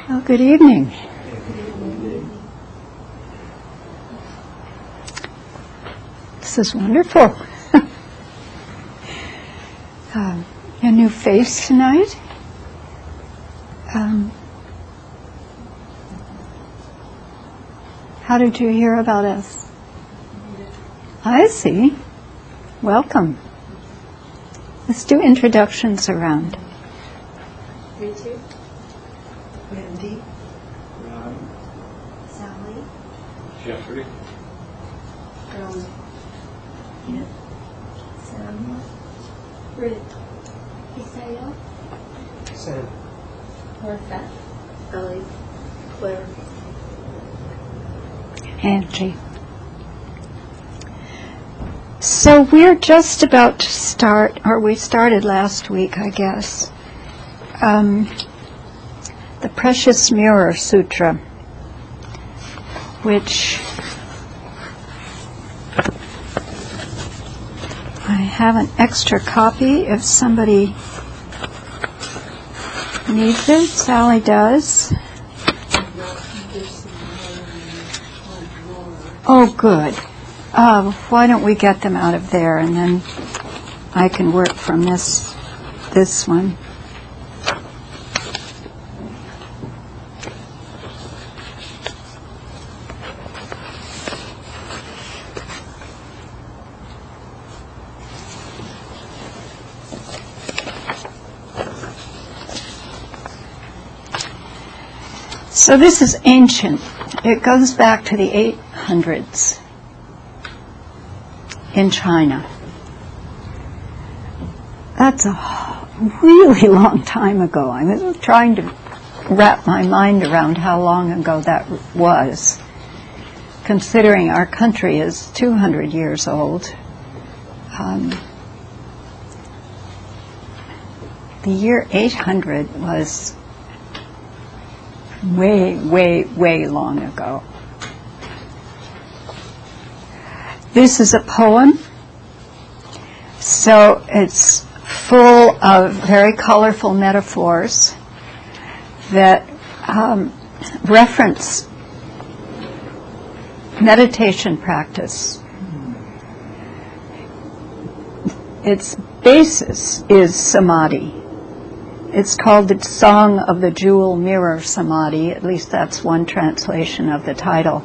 Well, good evening. This is wonderful. A new face tonight. How did you hear about us? I see. Welcome. Let's do introductions around. Ritu, Randy, Ron, Sally, Jeffrey, Kit, Sam, Britt, Isaiah, Sam, Martha, Ellie, Claire, Angie. So we're just about to start, or we started last week, I guess, the Precious Mirror Sutra, which I have an extra copy if somebody needs it. Sally does. Oh, good. Why don't we get them out of there, and then I can work from this one. So this is ancient. It goes back to the 800s in China. That's a really long time ago. I was trying to wrap my mind around how long ago that was, considering our country is 200 years old. The year 800 was way, way, way long ago. This is a poem, so it's full of very colorful metaphors that reference meditation practice. Its basis is samadhi. It's called the Song of the Jewel Mirror Samadhi. At least that's one translation of the title.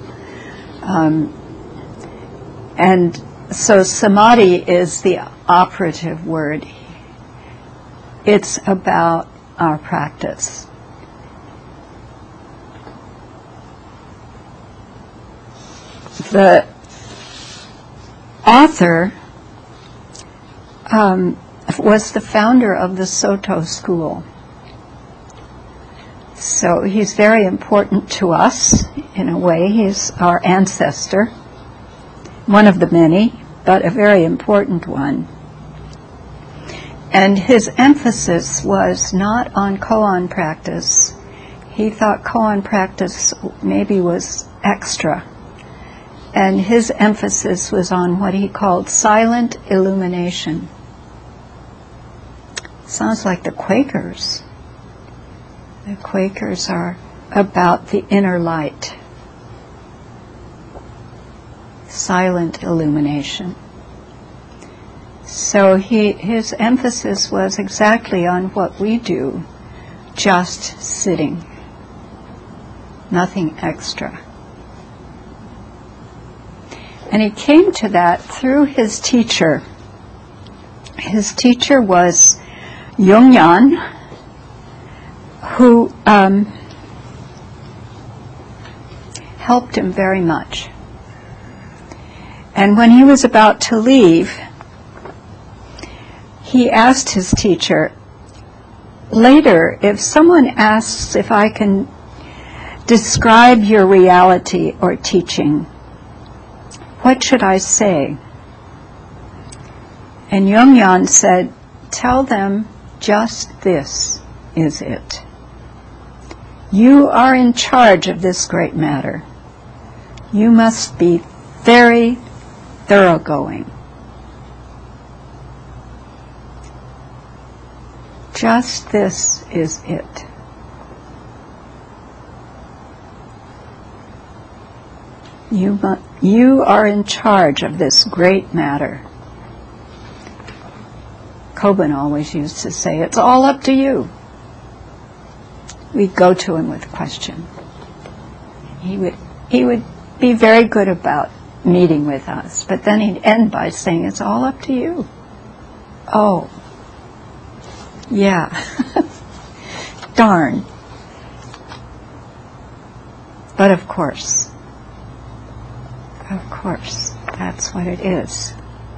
And so samadhi is the operative word. It's about our practice. The author was the founder of the Soto school. So he's very important to us in a way. He's our ancestor, one of the many, but a very important one. And his emphasis was not on koan practice. He thought koan practice maybe was extra. And his emphasis was on what he called silent illumination. Sounds like the Quakers. The Quakers are about the inner light. Silent illumination. So his emphasis was exactly on what we do, just sitting. Nothing extra. And he came to that through his teacher. His teacher was Yongyan, who helped him very much. And when he was about to leave, he asked his teacher, later, if someone asks if I can describe your reality or teaching, what should I say? And Yongyan said, tell them just this is it. You are in charge of this great matter. You must be very thoroughgoing. Just this is it. You are in charge of this great matter. Kobun always used to say, it's all up to you. We'd go to him with a question. He would be very good about meeting with us, but then he'd end by saying, it's all up to you. Oh, yeah. Darn. But of course, that's what it is.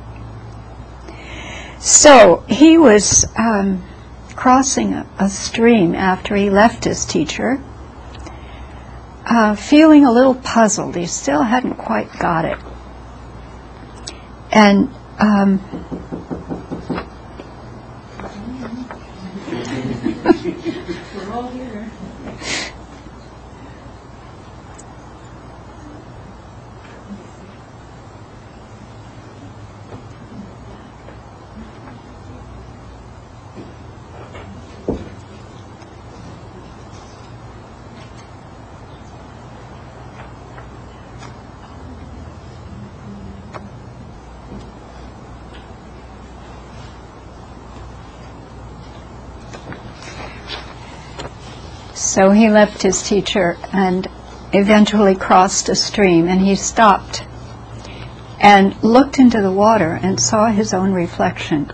So he was crossing a stream after he left his teacher, feeling a little puzzled. He still hadn't quite got it. And We're all here. so he left his teacher and eventually crossed a stream, and he stopped and looked into the water and saw his own reflection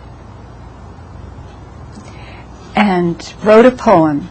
and wrote a poem.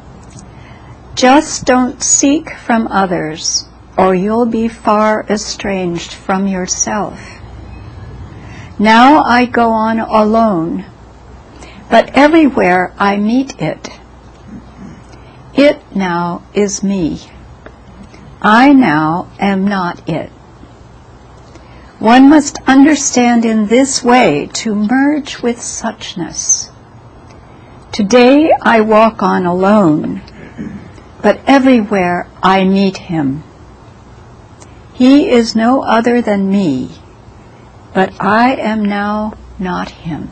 Just don't seek from others, or you'll be far estranged from yourself. Now I go on alone, but everywhere I meet it. It now is me. I now am not it. One must understand in this way to merge with suchness. Today I walk on alone, but everywhere I meet him. He is no other than me, but I am now not him.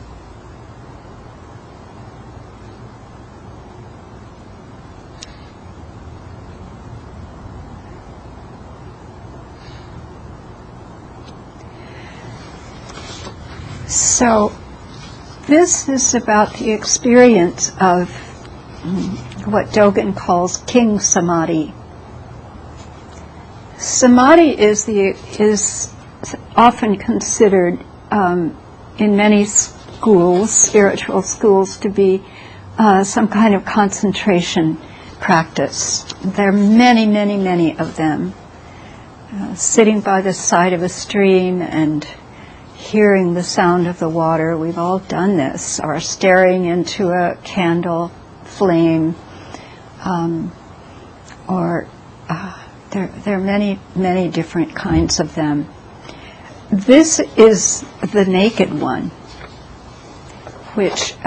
So this is about the experience of what Dogen calls King Samadhi. Samadhi is often considered in many schools, spiritual schools, to be some kind of concentration practice. There are many, many, many of them. Sitting by the side of a stream and hearing the sound of the water, we've all done this, or staring into a candle flame, or there are many, many different kinds of them. This is the naked one, which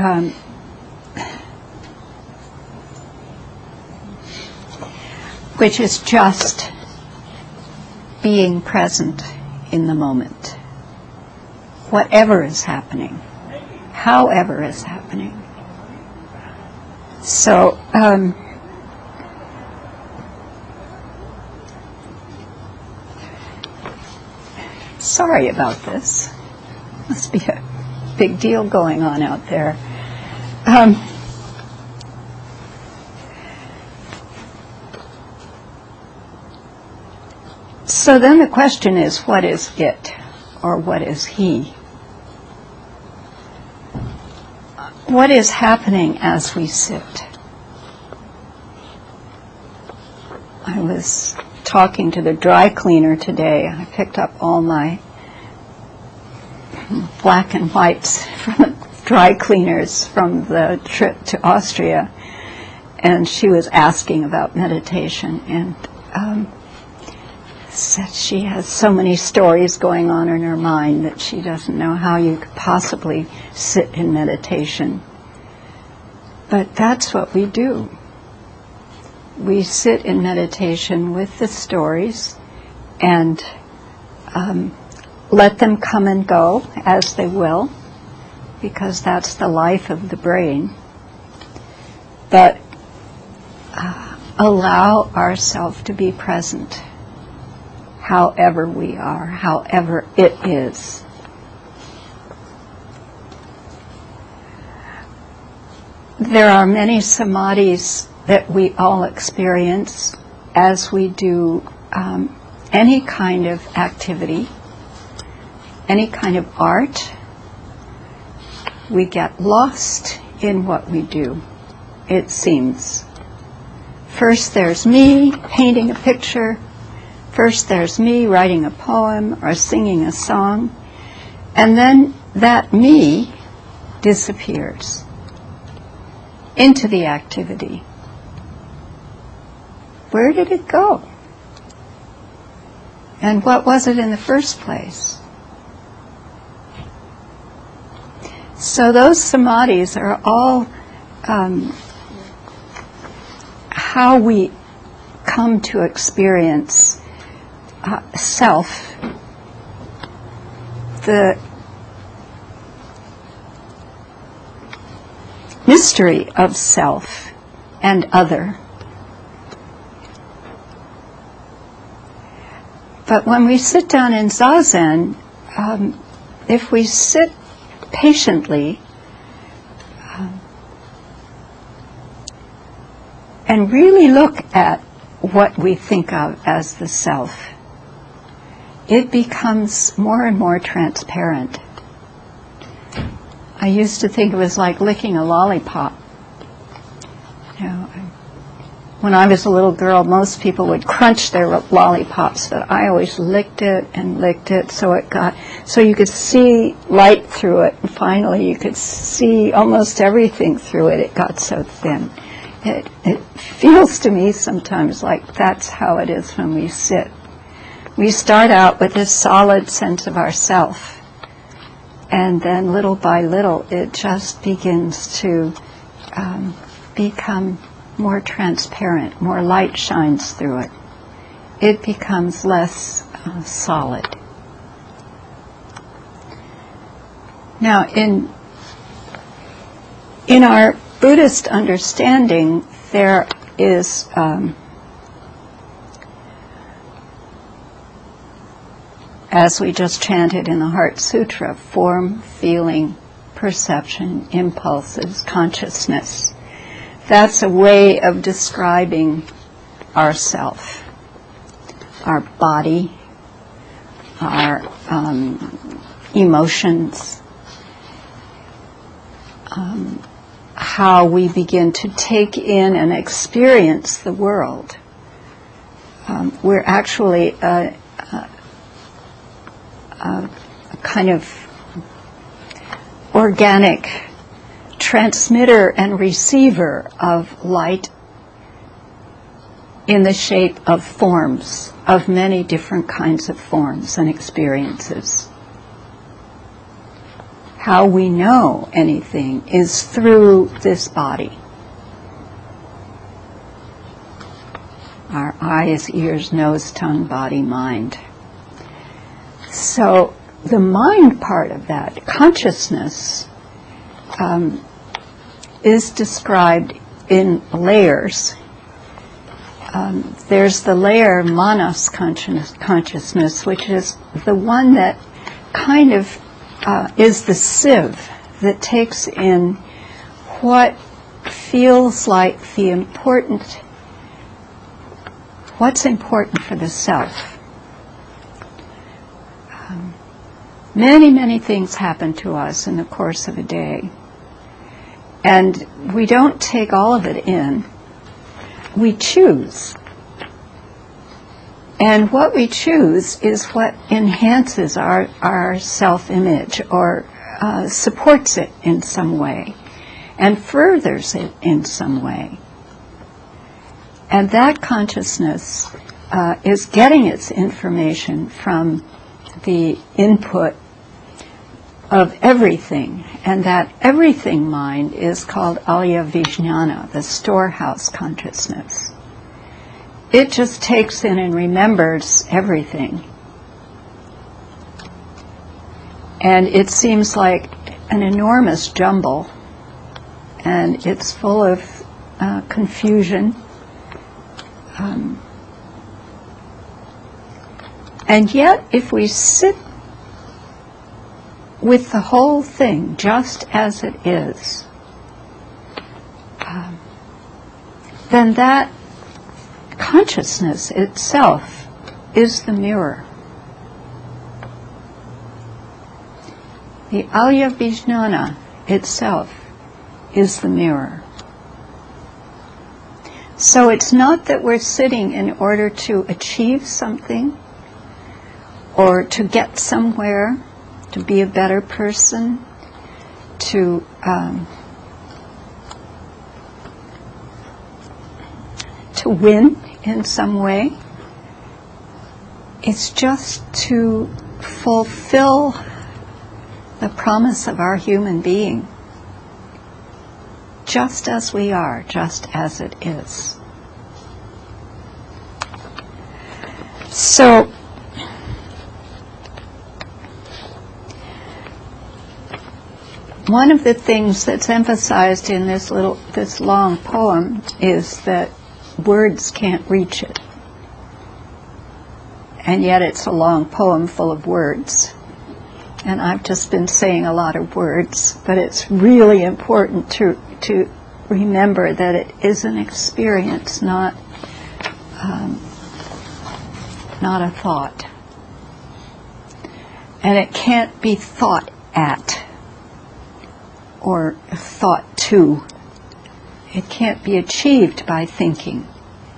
is just being present in the moment. Whatever is happening, however is happening. So, sorry about this. Must be a big deal going on out there. So then the question is, what is it, or what is he? What is happening as we sit? I was talking to the dry cleaner today. I picked up all my black and whites from the dry cleaners from the trip to Austria, and she was asking about meditation, and said she has so many stories going on in her mind that she doesn't know how you could possibly sit in meditation. But that's what we do. We sit in meditation with the stories and let them come and go as they will, because that's the life of the brain. But allow ourselves to be present. however we are, however it is. There are many samadhis that we all experience as we do any kind of activity, any kind of art. We get lost in what we do, it seems. First there's me painting a picture. First there's me writing a poem or singing a song. And then that me disappears into the activity. Where did it go? And what was it in the first place? So those samadhis are all how we come to experience self, the mystery of self and other. But when we sit down in Zazen, if we sit patiently and really look at what we think of as the self, it becomes more and more transparent. I used to think it was like licking a lollipop. You know, when I was a little girl, most people would crunch their lollipops, but I always licked it, so you could see light through it, and finally you could see almost everything through it. It got so thin. It feels to me sometimes like that's how it is when we sit. We start out with this solid sense of ourself, and then little by little it just begins to become more transparent, more light shines through it. It becomes less solid. Now, in our Buddhist understanding, there is as we just chanted in the Heart Sutra, form, feeling, perception, impulses, consciousness. That's a way of describing ourself, our body, our emotions, how we begin to take in and experience the world. We're actually a kind of organic transmitter and receiver of light in the shape of forms, of many different kinds of forms and experiences. How we know anything is through this body. Our eyes, ears, nose, tongue, body, mind. So the mind part of that, consciousness, is described in layers. There's the layer manas consciousness, which is the one that kind of is the sieve that takes in what feels like what's important for the self. Many, many things happen to us in the course of a day. And we don't take all of it in. We choose. And what we choose is what enhances our self-image or supports it in some way and furthers it in some way. And that consciousness is getting its information from the input of everything, and that everything mind is called Alaya Vijnana, the storehouse consciousness. It just takes in and remembers everything. And it seems like an enormous jumble, and it's full of confusion. And yet, if we sit with the whole thing just as it is, then that consciousness itself is the mirror. The Alaya Vijnana itself is the mirror. So it's not that we're sitting in order to achieve something or to get somewhere, to be a better person, to win in some way. It's just to fulfill the promise of our human being, just as we are, just as it is. So, one of the things that's emphasized in this long poem is that words can't reach it. And yet it's a long poem full of words. And I've just been saying a lot of words, but it's really important to remember that it is an experience, not a thought. And it can't be thought at or thought to. It can't be achieved by thinking.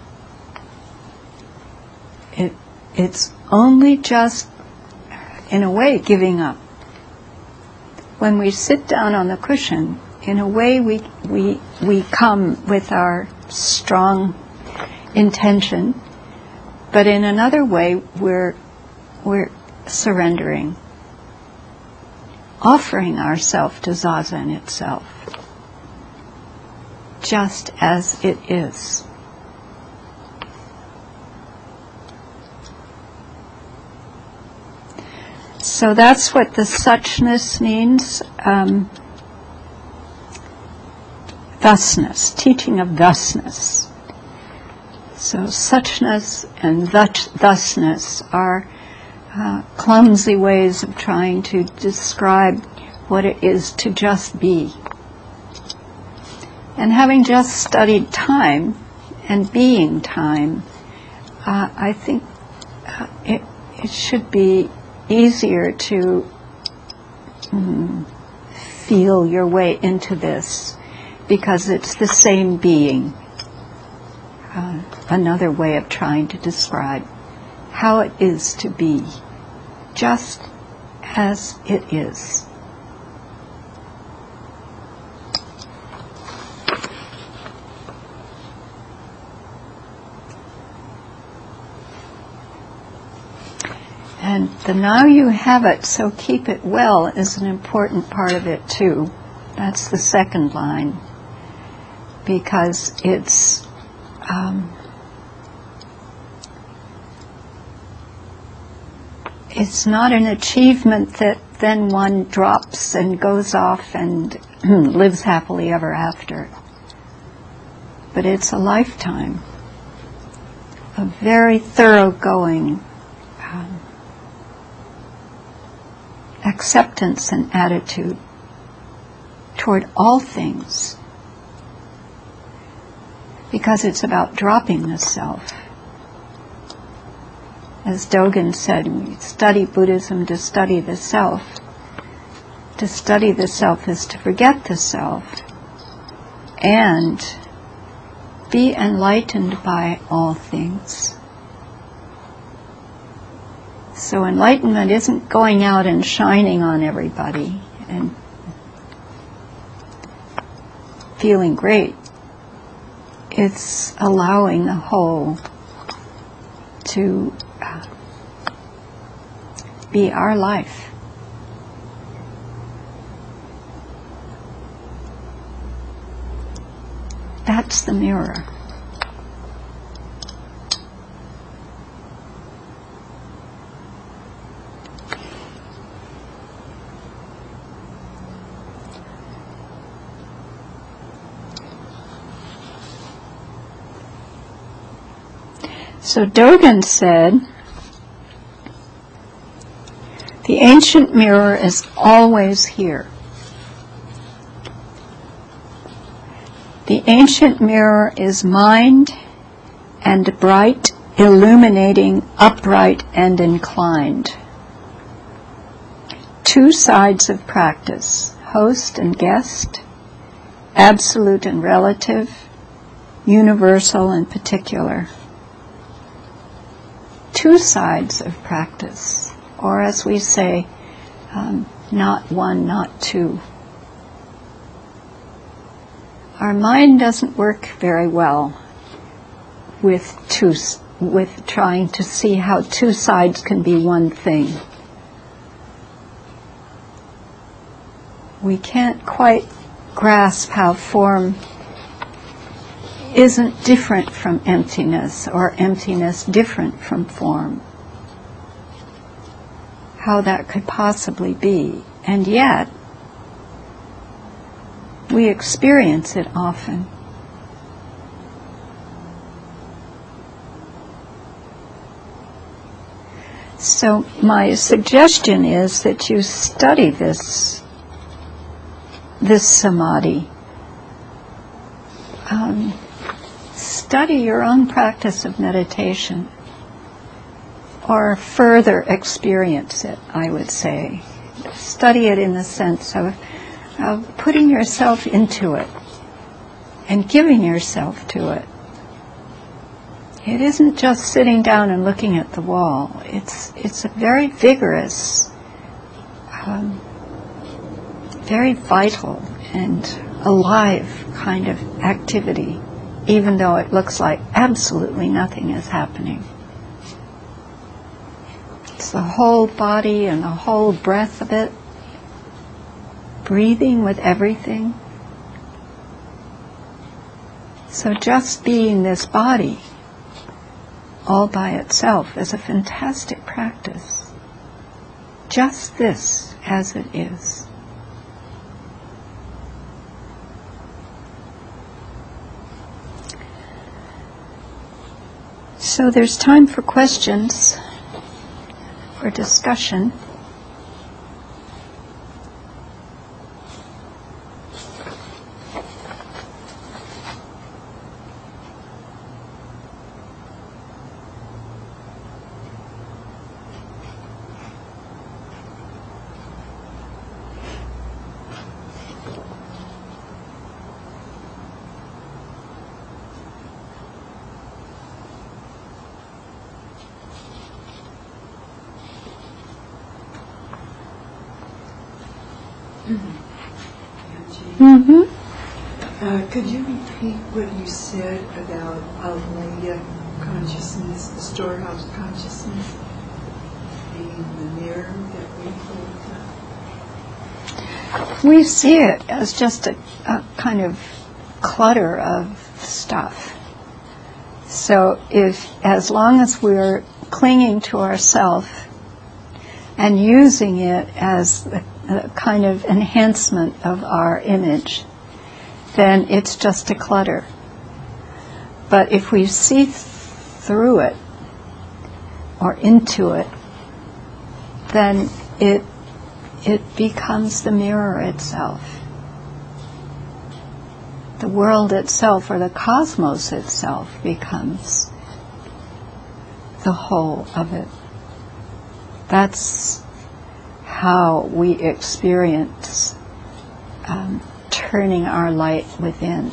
It's only just, in a way, giving up. When we sit down on the cushion, in a way we come with our strong intention, but in another way we're surrendering, offering ourselves to Zazen itself, just as it is. So that's what the suchness means. Thusness, teaching of thusness. So suchness and thusness are clumsy ways of trying to describe what it is to just be. And having just studied time and being time, I think it should be easier to feel your way into this, because it's the same being. Another way of trying to describe how it is to be, just as it is. And the now you have it, so keep it well is an important part of it too. That's the second line, because it's not an achievement that then one drops and goes off and lives happily ever after. But it's a lifetime of very thoroughgoing acceptance and attitude toward all things, because it's about dropping the self. As Dogen said, we study Buddhism to study the self. To study the self is to forget the self and be enlightened by all things. So enlightenment isn't going out and shining on everybody and feeling great. It's allowing the whole to be our life. That's the mirror. So Dogen said, The ancient mirror is always here. The ancient mirror is mind and bright, illuminating, upright, and inclined. Two sides of practice, host and guest, absolute and relative, universal and particular. Two sides of practice, or as we say, not one, not two. Our mind doesn't work very well with trying to see how two sides can be one thing. We can't quite grasp how form isn't different from emptiness, or emptiness different from form. How that could possibly be. And yet, we experience it often. So my suggestion is that you study this samadhi. Study your own practice of meditation, or further experience it, I would say. Study it in the sense of putting yourself into it and giving yourself to it. It isn't just sitting down and looking at the wall. It's a very vigorous, very vital and alive kind of activity, even though it looks like absolutely nothing is happening. It's the whole body and the whole breath of it, breathing with everything. So just being this body all by itself is a fantastic practice. Just this as it is. So there's time for questions, for discussion. Could you repeat what you said about Avalaya consciousness, the storehouse consciousness, being the mirror that we hold up? We see it as just a kind of clutter of stuff. So as long as we're clinging to ourself and using it as a kind of enhancement of our image, then it's just a clutter. But if we see through it or into it, then it becomes the mirror itself. The world itself, or the cosmos itself, becomes the whole of it. That's how we experience turning our light within.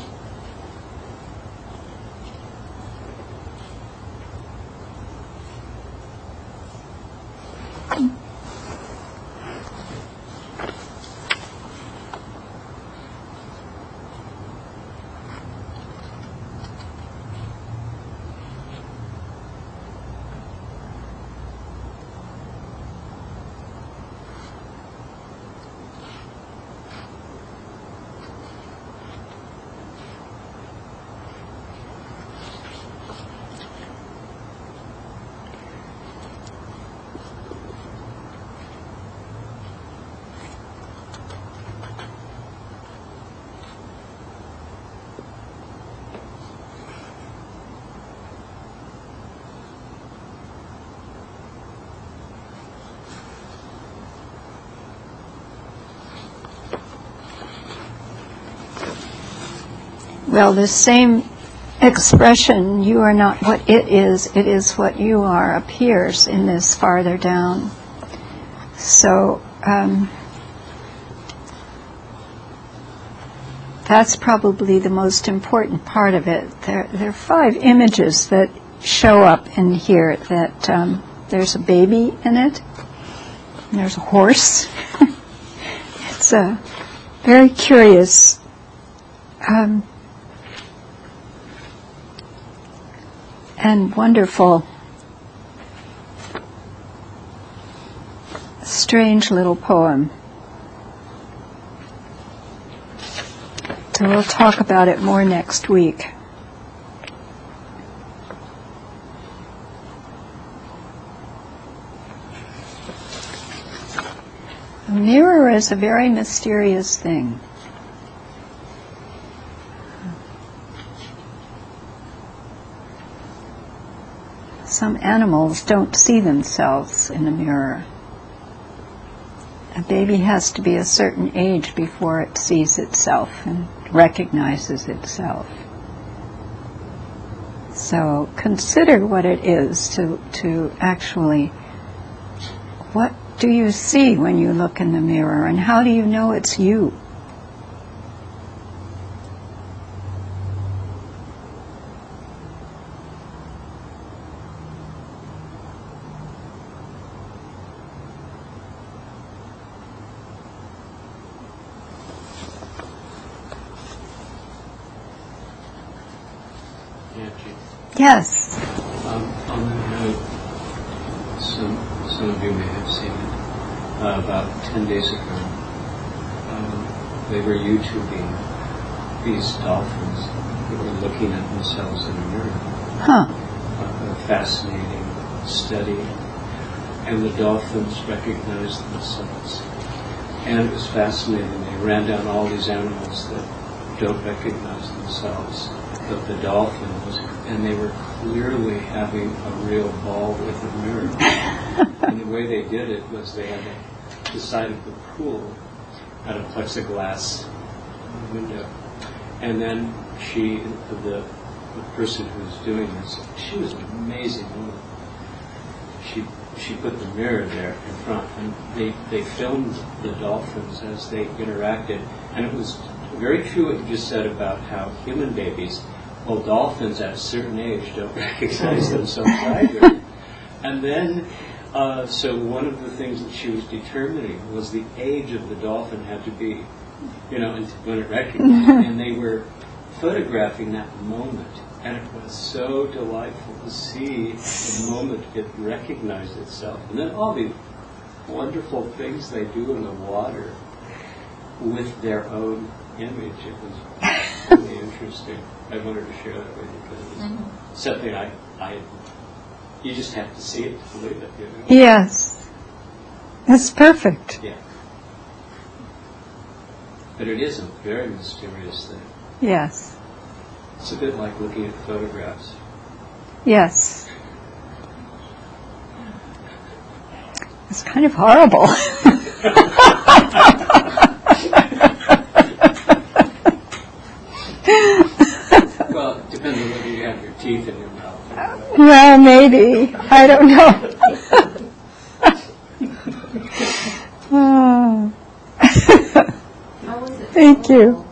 Well, the same expression, you are not what it is what you are, appears in this farther down. So that's probably the most important part of it. There are 5 images that show up in here. That there's a baby in it, and there's a horse. It's a very curious and wonderful, strange little poem. So we'll talk about it more next week. A mirror is a very mysterious thing. Some animals don't see themselves in a mirror. A baby has to be a certain age before it sees itself and recognizes itself. So consider what it is to actually, what do you see when you look in the mirror, and how do you know it's you? Yes. On that note, some of you may have seen it. About 10 days ago, they were YouTubing these dolphins that were looking at themselves in a mirror. Huh. A fascinating study. And the dolphins recognized themselves. And it was fascinating. They ran down all these animals that don't recognize themselves. But the dolphin was, and they were clearly having a real ball with a mirror. And the way they did it was they had the side of the pool had a plexiglass window. And then the person who was doing this, she was an amazing woman. She put the mirror there in front, and they filmed the dolphins as they interacted. And it was very true what you just said about how human babies, well, dolphins at a certain age don't recognize themselves either. And then, so one of the things that she was determining was the age of the dolphin had to be, when it recognized. And they were photographing that moment. And it was so delightful to see the moment it recognized itself. And then all the wonderful things they do in the water with their own image. It was really interesting. I wanted to share that with you because it was something you just have to see it to believe it. Yes. That's perfect. Yeah. But it is a very mysterious thing. Yes. It's a bit like looking at photographs. Yes. It's kind of horrible. Well, it depends on whether you have your teeth in your mouth. Well, maybe. I don't know. Oh. Thank you.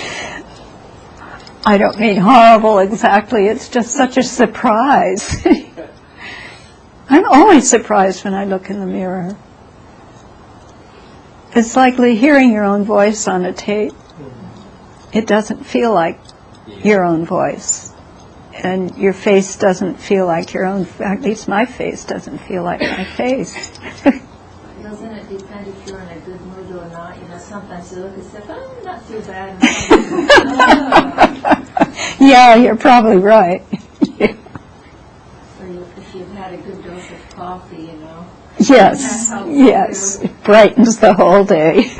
I don't mean horrible exactly. It's just such a surprise. I'm always surprised when I look in the mirror. It's like hearing your own voice on a tape. It doesn't feel like your own voice. And your face doesn't feel like your own, at least my face doesn't feel like my face. Doesn't it depend if you're in a good mood or not? Sometimes you look and say, oh, not too bad. Yeah, you're probably right. Or if you've had a good dose of coffee, Yes, yes. It brightens the whole day.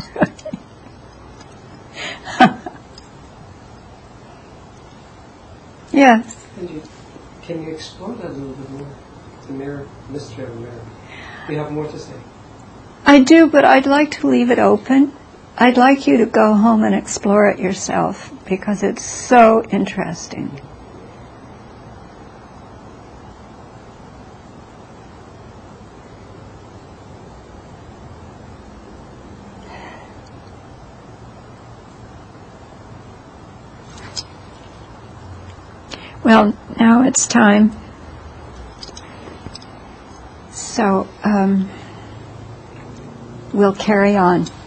Yes. Can you explore that a little bit more? The mirror, mystery of the mirror. You have more to say. I do, but I'd like to leave it open. I'd like you to go home and explore it yourself. because it's so interesting. Well, now it's time. So we'll carry on.